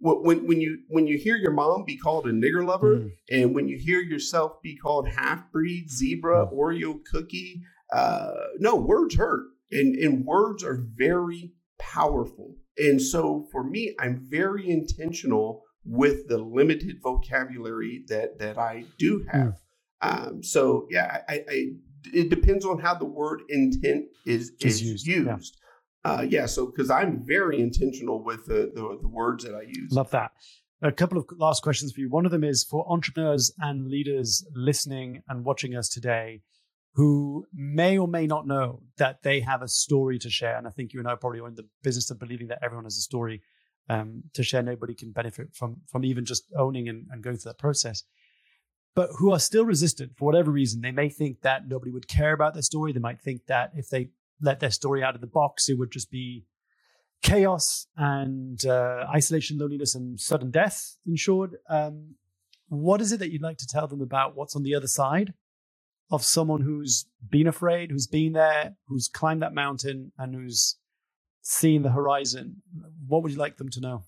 when you hear your mom be called a nigger lover, and when you hear yourself be called half breed, zebra, Oreo cookie, no, words hurt, and words are very powerful. And so for me, I'm very intentional with the limited vocabulary that I do have. So yeah, it depends on how the word intent is used. So because I'm very intentional with the words that I use. Love that. A couple of last questions for you. One of them is for entrepreneurs and leaders listening and watching us today who may or may not know that they have a story to share. And I think you and I probably are in the business of believing that everyone has a story to share. Nobody can benefit from even just owning and going through that process. But who are still resistant for whatever reason. They may think that nobody would care about their story. They might think that if they let their story out of the box, it would just be chaos and isolation, loneliness, and sudden death, in short. What is it that you'd like to tell them about what's on the other side of someone who's been afraid, who's been there, who's climbed that mountain, and who's seen the horizon? What would you like them to know?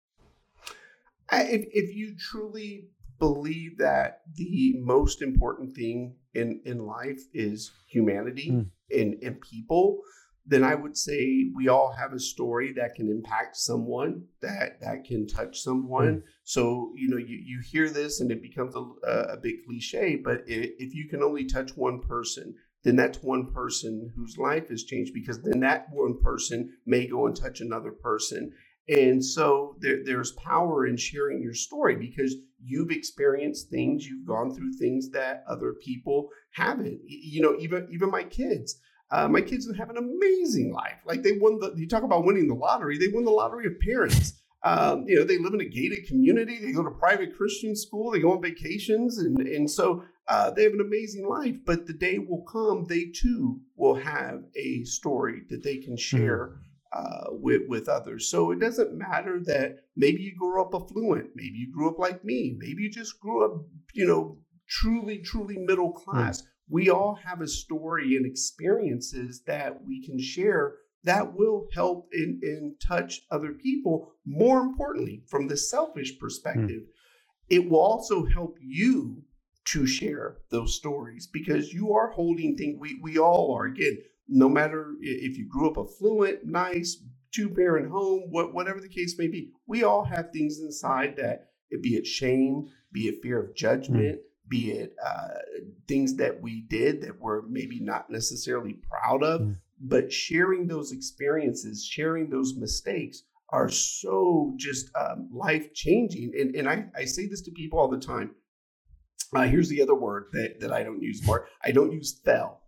If you truly believe that the most important thing in life is humanity and people, then I would say we all have a story that can impact someone, that can touch someone. So, you hear this and it becomes a big cliche, but if you can only touch one person, then that's one person whose life has changed, because then that one person may go and touch another person. And so there's power in sharing your story, because you've experienced things, you've gone through things that other people haven't. Even my kids. My kids have an amazing life. Like you talk about winning the lottery. They won the lottery of parents. They live in a gated community. They go to private Christian school. They go on vacations. And so they have an amazing life. But the day will come, they too will have a story that they can share with others. So it doesn't matter that maybe you grew up affluent. Maybe you grew up like me. Maybe you just grew up, truly, truly middle class. We all have a story and experiences that we can share that will help and touch other people. More importantly, from the selfish perspective, it will also help you to share those stories, because you are holding things. We all are. Again, no matter if you grew up affluent, nice, 2-parent home, whatever the case may be, we all have things inside that, be it shame, be it fear of judgment, be it things that we did that we're maybe not necessarily proud of, but sharing those experiences, sharing those mistakes are so just life-changing. And I say this to people all the time. Here's the other word that I don't use more. I don't use fell.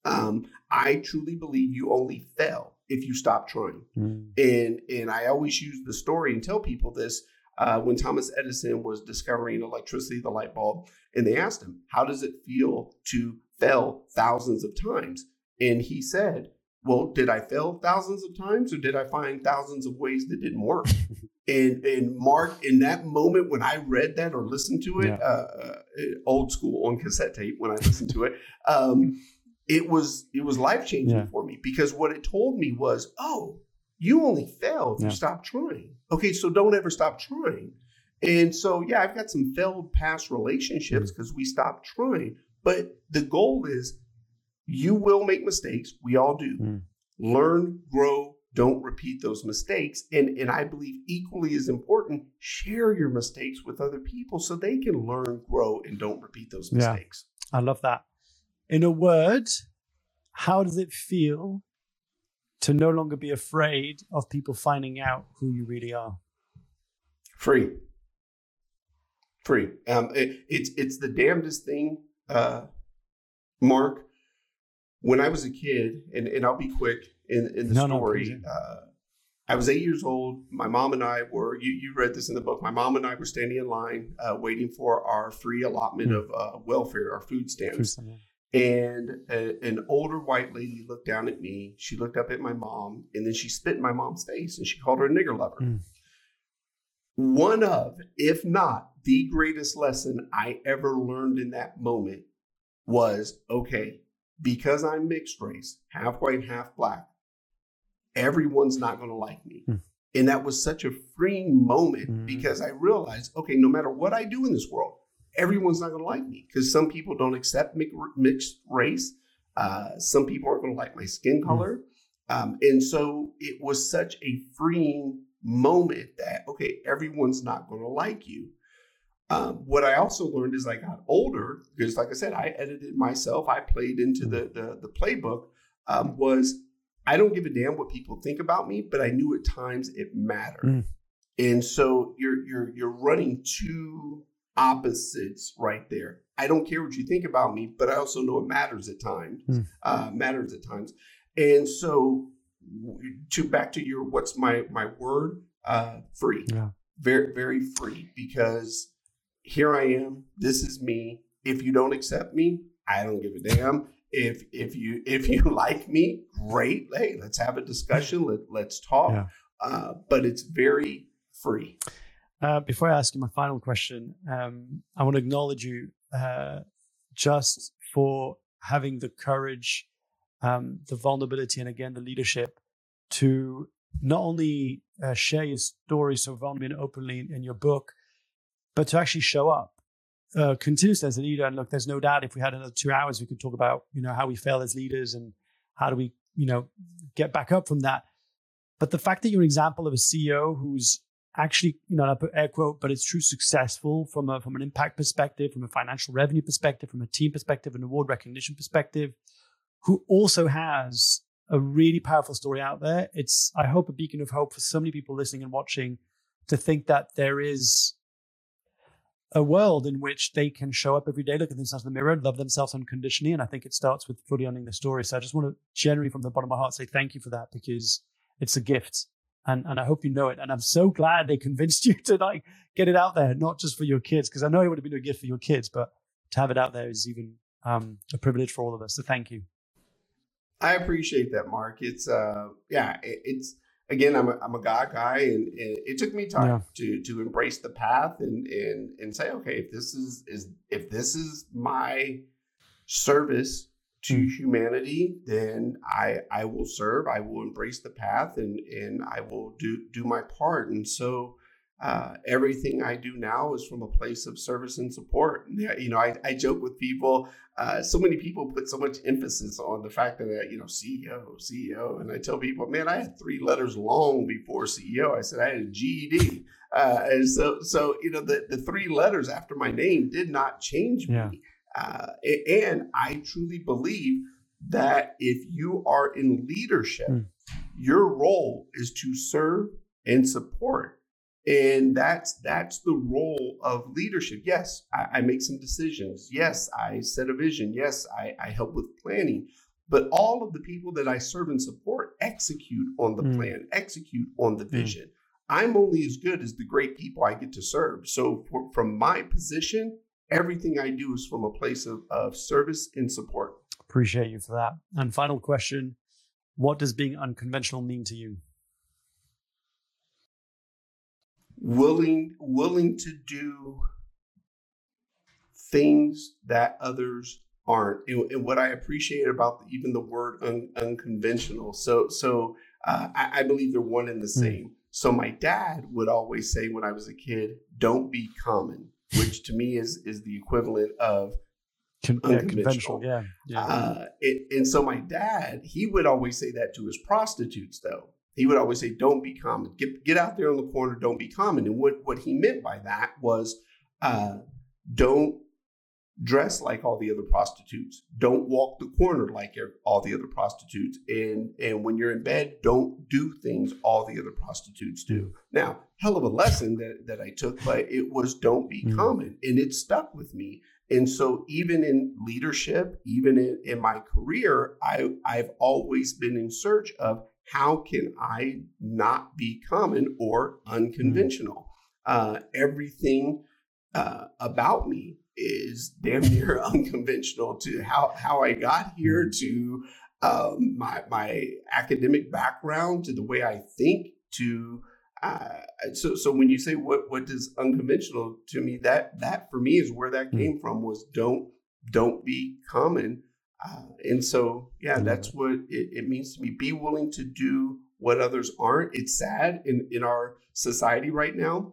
I truly believe you only fail if you stop trying. And I always use the story and tell people this. When Thomas Edison was discovering electricity, the light bulb, and they asked him, how does it feel to fail thousands of times? And he said, well, did I fail thousands of times, or did I find thousands of ways that didn't work? And Mark, in that moment when I read that or listened to it, old school on cassette tape, when I listened to it, it was life-changing for me, because what it told me was, oh, you only fail if you stop trying. Okay, so don't ever stop trying. And so, I've got some failed past relationships because we stopped trying. But the goal is, you will make mistakes. We all do. Learn, grow, don't repeat those mistakes. And I believe equally as important, share your mistakes with other people so they can learn, grow, and don't repeat those mistakes. I love that. In a word, how does it feel to no longer be afraid of people finding out who you really are? Free. It's the damnedest thing, Mark. When I was a kid, and I'll be quick in the story, I was 8 years old. My mom and I were, you read this in the book, my mom and I were standing in line waiting for our free allotment of welfare, our food stamps. And an older white lady looked down at me. She looked up at my mom, and then she spit in my mom's face, and she called her a nigger lover. One of, if not the greatest lesson I ever learned in that moment was, okay, because I'm mixed race, half white, half black, everyone's not going to like me. And that was such a freeing moment because I realized, okay, no matter what I do in this world, everyone's not going to like me because some people don't accept mixed race. Some people aren't going to like my skin color. And so it was such a freeing moment that, okay, everyone's not going to like you. What I also learned as I got older, because like I said, I edited myself, I played into the playbook, was I don't give a damn what people think about me, but I knew at times it mattered. And so you're running two opposites right there. I don't care what you think about me, but I also know it matters at times. And so back to your, what's my word? Free. Yeah. Very, very free, because here I am. This is me. If you don't accept me, I don't give a damn. If you like me, great. Hey, let's have a discussion. Let's talk. Yeah. But it's very free. Before I ask you my final question, I want to acknowledge you just for having the courage, the vulnerability, and again, the leadership to not only share your story so vulnerably and openly in your book, but to actually show up continuously as a leader. And look, there's no doubt if we had another 2 hours, we could talk about, how we fail as leaders and how do we, get back up from that. But the fact that you're an example of a CEO who's actually, I put air quote, but it's true successful from an impact perspective, from a financial revenue perspective, from a team perspective, an award recognition perspective, who also has a really powerful story out there. It's, I hope, a beacon of hope for so many people listening and watching to think that there is a world in which they can show up every day, look at themselves in the mirror, love themselves unconditionally. And I think it starts with fully owning the story. So I just want to generally from the bottom of my heart say thank you for that, because it's a gift. And I hope you know it. And I'm so glad they convinced you to get it out there, not just for your kids, because I know it would have been a gift for your kids, but to have it out there is even a privilege for all of us. So thank you. I appreciate that, Mark. It's it's again, I'm a God guy, and it took me time to embrace the path and say, okay, if this is my service to humanity, then I will serve, I will embrace the path, and I will do my part. And so everything I do now is from a place of service and support. I joke with people. So many people put so much emphasis on the fact that, CEO. And I tell people, man, I had 3 letters long before CEO. I said I had a GED. And so the 3 letters after my name did not change me. Yeah. And I truly believe that if you are in leadership, your role is to serve and support. And that's the role of leadership. Yes, I make some decisions. Yes, I set a vision. Yes, I help with planning. But all of the people that I serve and support execute on the plan, execute on the vision. I'm only as good as the great people I get to serve. So from my position, everything I do is from a place of service and support. Appreciate you for that. And final question, what does being unconventional mean to you? Willing to do things that others aren't. And what I appreciate about even the word unconventional. So I believe they're one and the same. So my dad would always say when I was a kid, don't be common, which to me is the equivalent of unconventional. Yeah. And so my dad, he would always say that to his prostitutes, though. He would always say, don't be common. Get out there on the corner, don't be common. And what he meant by that was don't dress like all the other prostitutes. Don't walk the corner like all the other prostitutes. And when you're in bed, don't do things all the other prostitutes do. Now, hell of a lesson that I took, but it was don't be common. And it stuck with me. And so even in leadership, even in my career, I've always been in search of how can I not be common or unconventional? Everything about me is damn near unconventional, to how I got here, to my academic background, to the way I think, to so when you say what does unconventional to me, that for me is where that came from, was don't be common. And so, that's what it means to me. Be willing to do what others aren't. It's sad in our society right now.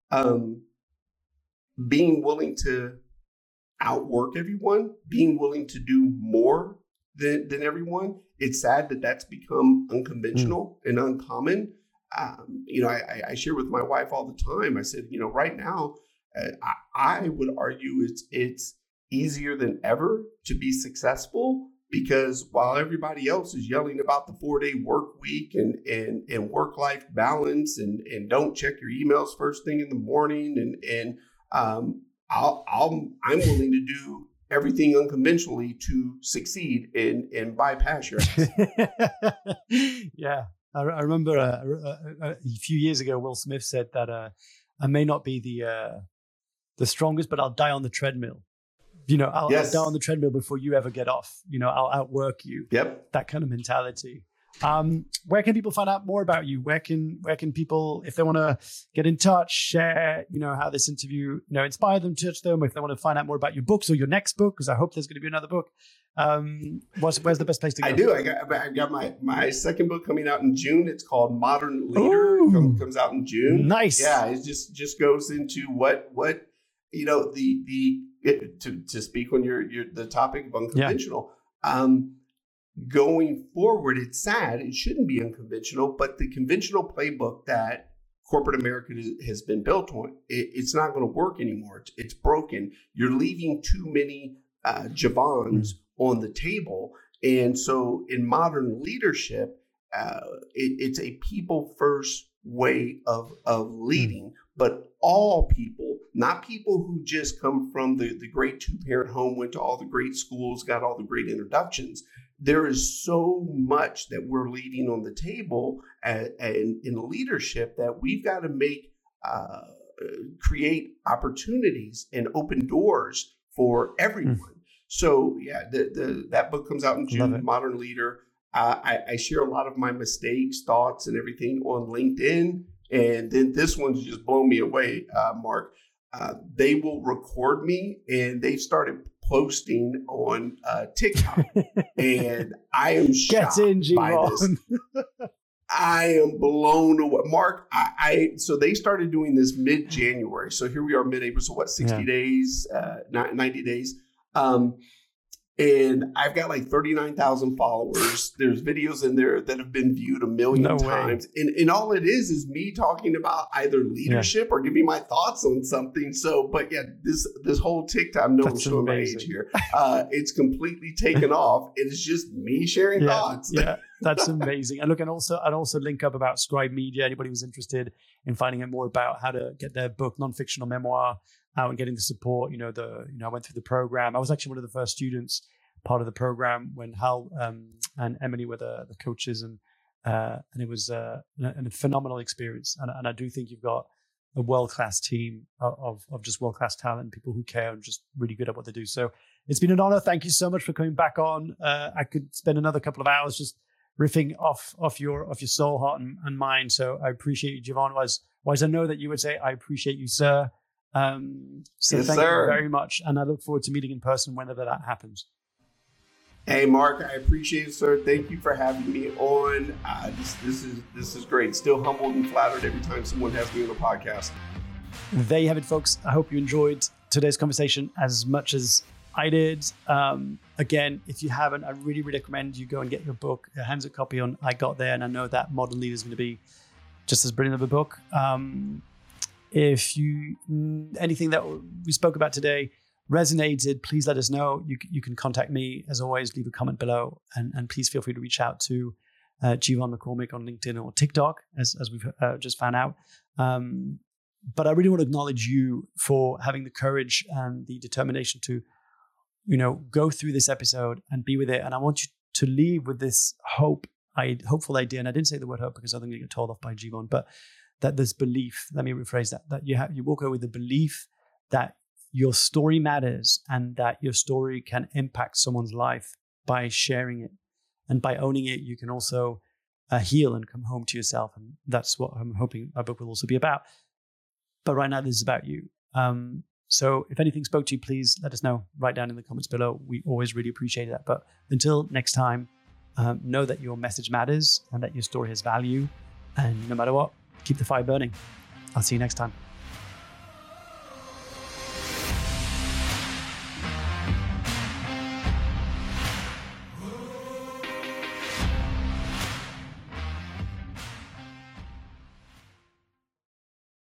Being willing to outwork everyone, being willing to do more than everyone. It's sad that that's become unconventional and uncommon. I share with my wife all the time. I said, right now, I would argue it's easier than ever to be successful, because while everybody else is yelling about the 4-day work week and work-life balance and don't check your emails first thing in the morning I'm willing to do everything unconventionally to succeed and bypass your ass. Yeah. I remember a few years ago, Will Smith said that I may not be the strongest, but I'll die on the treadmill. I'll die on the treadmill before you ever get off. I'll outwork you. Yep. That kind of mentality. Where can people find out more about you? Where can people, if they want to get in touch, share, how this interview, inspire them, touch them, if they want to find out more about your books or your next book, because I hope there's going to be another book. Where's the best place to go? I do. I got my second book coming out in June. It's called Modern Leader. Comes out in June. Nice. Yeah. It just goes into what to speak on the topic of unconventional. Yeah. Going forward, it's sad. It shouldn't be unconventional, but the conventional playbook that corporate America has been built on, it's not going to work anymore. It's broken. You're leaving too many Javons on the table. And so in modern leadership, it's a people first way of leading, but all people, not people who just come from the great 2-parent home, went to all the great schools, got all the great introductions. There is so much that we're leading on the table and in leadership that we've got to create opportunities and open doors for everyone. So yeah, that book comes out in June, Modern Leader. I share a lot of my mistakes, thoughts, and everything on LinkedIn. And then this one's just blown me away, Mark. They will record me, and they've started posting on TikTok, and I am shocked by this. I am blown away, Mark. So they started doing this mid-January. So here we are, mid-April. So 60 days, 90 days. And I've got like 39,000 followers. There's videos in there that have been viewed 1 million times. And all it is me talking about either leadership or giving my thoughts on something. So, but yeah, this whole TikTok, I'm showing my age here. It's completely taken off. It's just me sharing thoughts. Yeah, that's amazing. And look, and also link up about Scribe Media. Anybody who's interested in finding out more about how to get their book, nonfiction or memoir, out and getting the support. I went through the program. I was actually one of the first students, part of the program, when Hal and Emily were the coaches, and it was a phenomenal experience. And I do think you've got a world-class team of just world-class talent, people who care and just really good at what they do. So it's been an honor. Thank you so much for coming back on. I could spend another couple of hours just riffing off your soul, heart, and mind. So I appreciate you, Javon. Whereas I know that you would say, I appreciate you, sir. So yes, thank sir. you very much. And I look forward to meeting in person whenever that happens. Hey, Mark, I appreciate it, sir. Thank you for having me on. This is great. Still humbled and flattered every time someone has me on the podcast. There you have it, folks. I hope you enjoyed today's conversation as much as I did. Again, if you haven't, I really recommend you go and get your book. Hands a copy on I Got There, and I know that Modern Leader is going to be just as brilliant of a book. If anything that we spoke about today resonated, please let us know. You can contact me, as always, leave a comment below, and please feel free to reach out to Javon McCormick on LinkedIn or TikTok, as we've just found out. But I really want to acknowledge you for having the courage and the determination to, go through this episode and be with it. And I want you to leave with this hopeful idea. And I didn't say the word hope because I think I'm going to get told off by Javon, but that there's belief. Let me rephrase that you walk away with the belief that your story matters and that your story can impact someone's life by sharing it. And by owning it, you can also heal and come home to yourself. And that's what I'm hoping my book will also be about. But right now, this is about you. So if anything spoke to you, please let us know. Write down in the comments below. We always really appreciate that. But until next time, Know that your message matters and that your story has value. And no matter what, keep the fire burning. I'll see you next time.